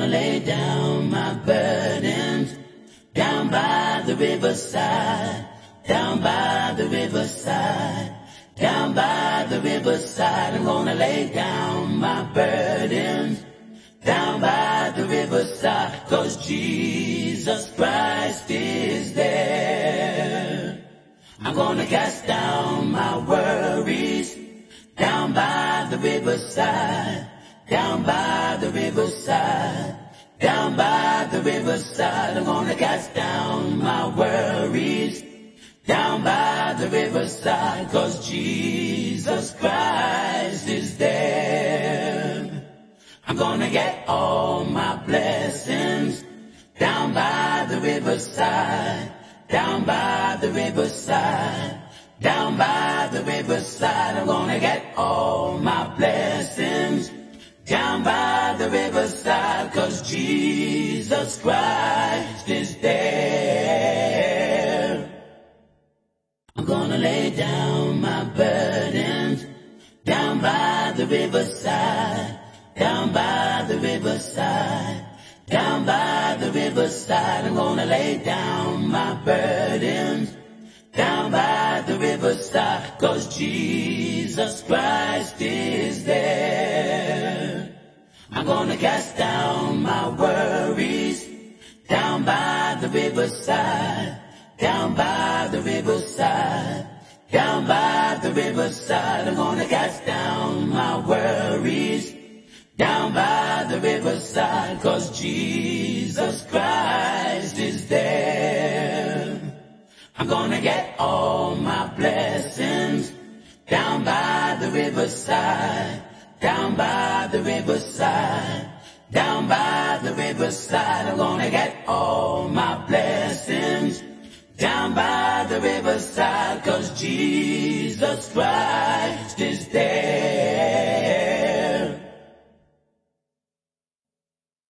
gonna lay down my burdens down by the riverside, down by the riverside, down by the riverside. I'm gonna lay down my burdens down by the riverside, 'cause Jesus Christ is there. I'm gonna cast down my worries down by the riverside, down by the riverside, down by the riverside. I'm gonna cast down my worries down by the riverside, 'cause Jesus Christ is there. I'm gonna get all my blessings down by the riverside, down by the riverside, down by the riverside. I'm gonna get all my blessings down by the riverside, 'cause Jesus Christ is there. I'm gonna lay down my burdens down by the riverside, down by the riverside, down by the riverside. I'm gonna lay down my burdens down by the riverside, 'cause Jesus Christ is there. I'm gonna cast down my worries down by the riverside, down by the riverside, down by the riverside. I'm gonna cast down my worries down by the riverside, 'cause Jesus Christ is there. I'm gonna get all my blessings down by the riverside, down by the riverside, down by the riverside. I'm gonna get all my blessings down by the riverside, 'cause Jesus Christ is there.